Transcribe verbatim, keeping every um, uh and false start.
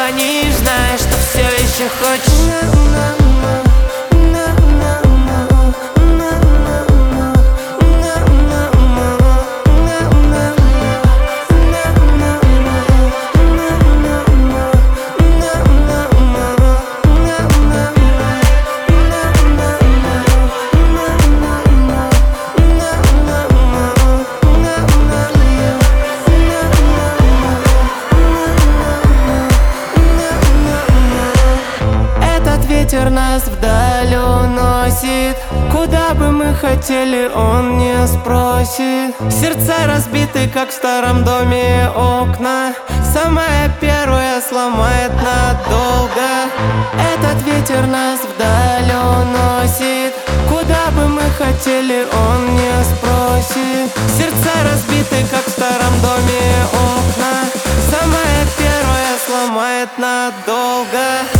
звонишь, знаешь, что все еще хочешь. Ветер нас вдаль уносит, куда бы мы хотели, он не спросит. Сердца разбиты, как в старом доме окна, самая первая сломает надолго. Этот ветер нас вдаль уносит, куда бы мы хотели, он не спросит. Сердца разбиты, как в старом доме окна, самая первая сломает надолго.